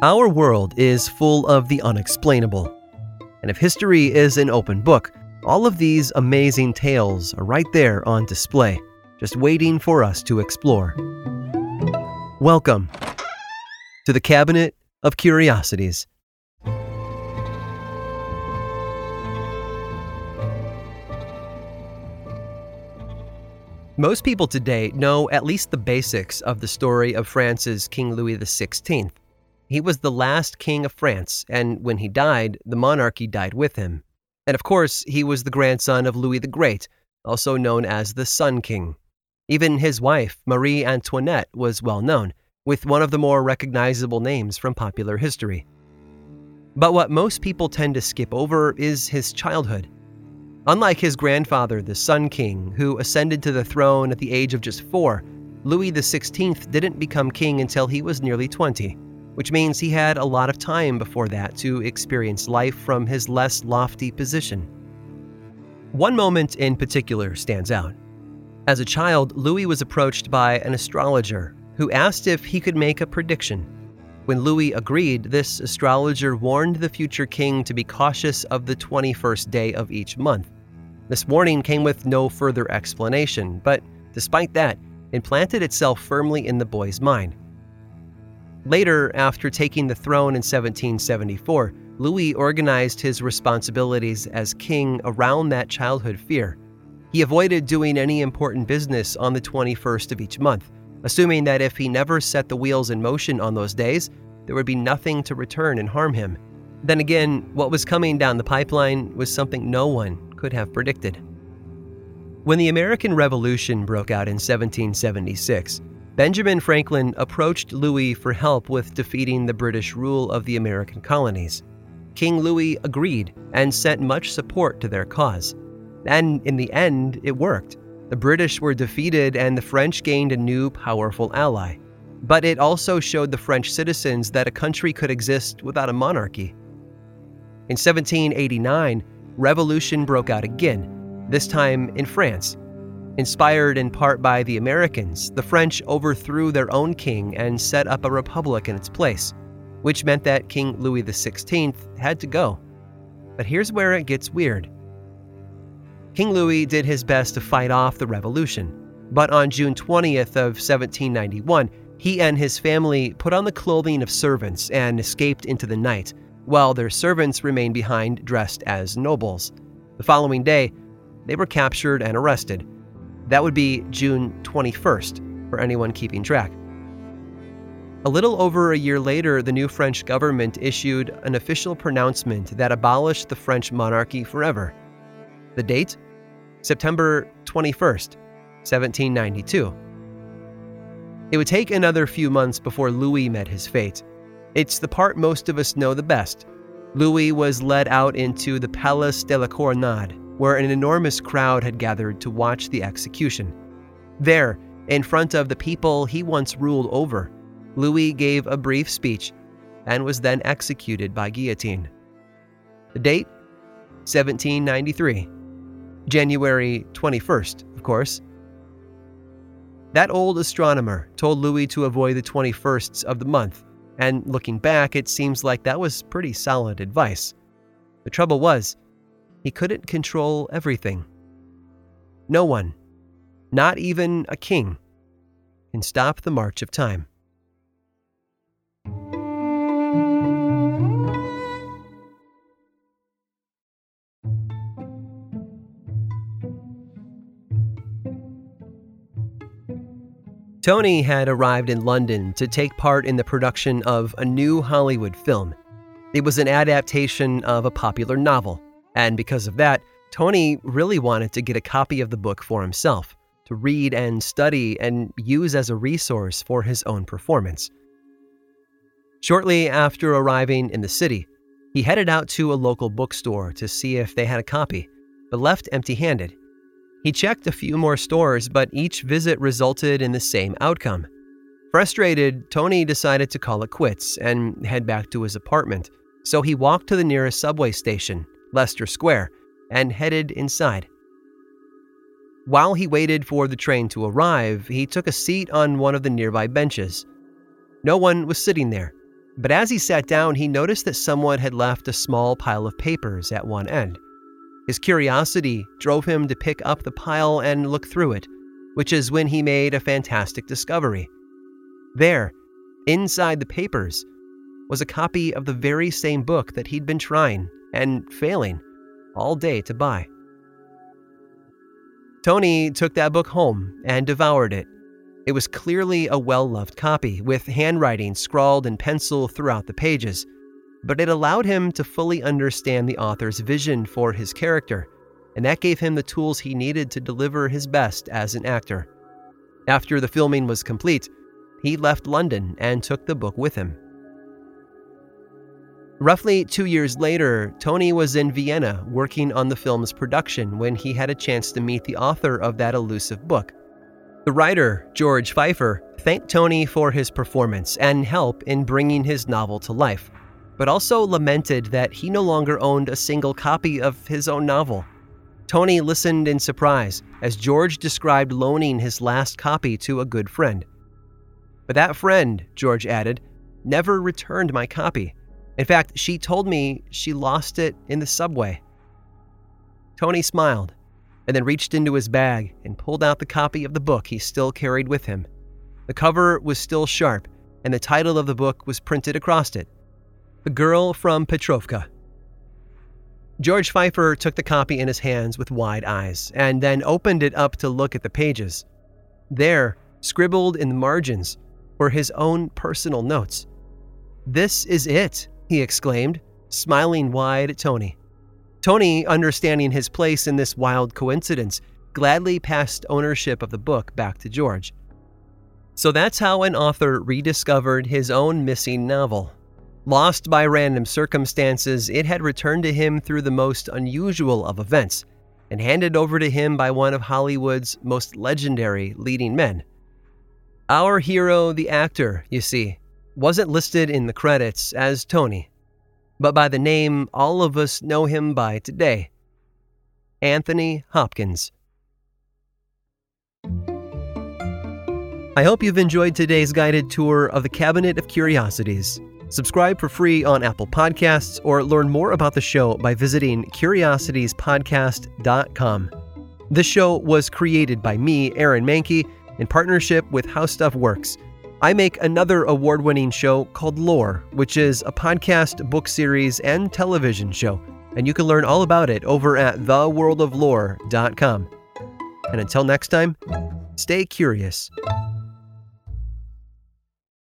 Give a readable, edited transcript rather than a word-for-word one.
Our world is full of the unexplainable. And if history is an open book, all of these amazing tales are right there on display, just waiting for us to explore. Welcome to the Cabinet of Curiosities. Most people today know at least the basics of the story of France's King Louis XVI. He was the last king of France, and when he died, the monarchy died with him. And of course, he was the grandson of Louis the Great, also known as the Sun King. Even his wife, Marie Antoinette, was well known, with one of the more recognizable names from popular history. But what most people tend to skip over is his childhood. Unlike his grandfather, the Sun King, who ascended to the throne at the age of just 4, Louis XVI didn't become king until he was nearly 20. Which means he had a lot of time before that to experience life from his less lofty position. One moment in particular stands out. As a child, Louis was approached by an astrologer who asked if he could make a prediction. When Louis agreed, this astrologer warned the future king to be cautious of the 21st day of each month. This warning came with no further explanation, but despite that, it planted itself firmly in the boy's mind. Later, after taking the throne in 1774, Louis organized his responsibilities as king around that childhood fear. He avoided doing any important business on the 21st of each month, assuming that if he never set the wheels in motion on those days, there would be nothing to return and harm him. Then again, what was coming down the pipeline was something no one could have predicted. When the American Revolution broke out in 1776, Benjamin Franklin approached Louis for help with defeating the British rule of the American colonies. King Louis agreed and sent much support to their cause. And in the end, it worked. The British were defeated and the French gained a new, powerful ally. But it also showed the French citizens that a country could exist without a monarchy. In 1789, revolution broke out again, this time in France. Inspired in part by the Americans, the French overthrew their own king and set up a republic in its place, which meant that King Louis XVI had to go. But here's where it gets weird. King Louis did his best to fight off the revolution, but on June 20th of 1791, he and his family put on the clothing of servants and escaped into the night, while their servants remained behind dressed as nobles. The following day, they were captured and arrested. That would be June 21st, for anyone keeping track. A little over a year later, the new French government issued an official pronouncement that abolished the French monarchy forever. The date? September 21st, 1792. It would take another few months before Louis met his fate. It's the part most of us know the best. Louis was led out into the Place de la Couronne, where an enormous crowd had gathered to watch the execution. There, in front of the people he once ruled over, Louis gave a brief speech and was then executed by guillotine. The date? 1793. January 21st, of course. That old astronomer told Louis to avoid the 21sts of the month, and looking back, it seems like that was pretty solid advice. The trouble was, he couldn't control everything. No one, not even a king, can stop the march of time. Tony had arrived in London to take part in the production of a new Hollywood film. It was an adaptation of a popular novel. And because of that, Tony really wanted to get a copy of the book for himself, to read and study and use as a resource for his own performance. Shortly after arriving in the city, he headed out to a local bookstore to see if they had a copy, but left empty-handed. He checked a few more stores, but each visit resulted in the same outcome. Frustrated, Tony decided to call it quits and head back to his apartment, so he walked to the nearest subway station, Leicester Square, and headed inside. While he waited for the train to arrive, he took a seat on one of the nearby benches. No one was sitting there. But as he sat down, he noticed that someone had left a small pile of papers at one end. His curiosity drove him to pick up the pile and look through it, which is when he made a fantastic discovery. There, inside the papers, was a copy of the very same book that he'd been trying and failing all day to buy. Tony took that book home and devoured it. It was clearly a well-loved copy, with handwriting scrawled in pencil throughout the pages, but it allowed him to fully understand the author's vision for his character, and that gave him the tools he needed to deliver his best as an actor. After the filming was complete, he left London and took the book with him. Roughly 2 years later, Tony was in Vienna working on the film's production when he had a chance to meet the author of that elusive book. The writer, George Pfeiffer, thanked Tony for his performance and help in bringing his novel to life, but also lamented that he no longer owned a single copy of his own novel. Tony listened in surprise as George described loaning his last copy to a good friend. But that friend, George added, never returned my copy. In fact, she told me she lost it in the subway. Tony smiled and then reached into his bag and pulled out the copy of the book he still carried with him. The cover was still sharp, and the title of the book was printed across it, The Girl from Petrovka. George Pfeiffer took the copy in his hands with wide eyes, and then opened it up to look at the pages. There, scribbled in the margins, were his own personal notes. "This is it," he exclaimed, smiling wide at Tony. Tony, understanding his place in this wild coincidence, gladly passed ownership of the book back to George. So that's how an author rediscovered his own missing novel. Lost by random circumstances, it had returned to him through the most unusual of events, and handed over to him by one of Hollywood's most legendary leading men. Our hero, the actor, you see, wasn't listed in the credits as Tony, but by the name all of us know him by today, Anthony Hopkins. I hope you've enjoyed today's guided tour of the Cabinet of Curiosities. Subscribe for free on Apple Podcasts or learn more about the show by visiting curiositiespodcast.com. This show was created by me, Aaron Mahnke, in partnership with How Stuff Works. I make another award-winning show called Lore, which is a podcast, book series, and television show, and you can learn all about it over at theworldoflore.com. And until next time, stay curious.